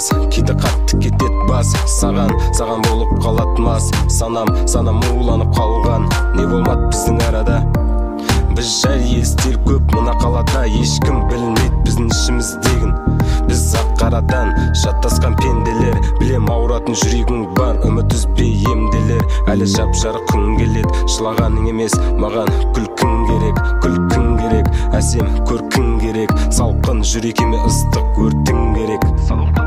жаз, кейде қатты кетет бас. Саған болып қалат мас. Санам уланып қалған. Не болмады біздің арада? Біз жай естер көп мына қалада. Ешкім білмейді біздің ішіміздегін. Біз ақ қарадан жаттасқан пенделер. Білем ауыратын жүрегің бар, үміт үзбей емделер. Әлі жап-жарық күн келеді, жылағаның емес, маған күлкің керек. Әсем көркің керек, салқын жүрекеме ыстық өртің керек.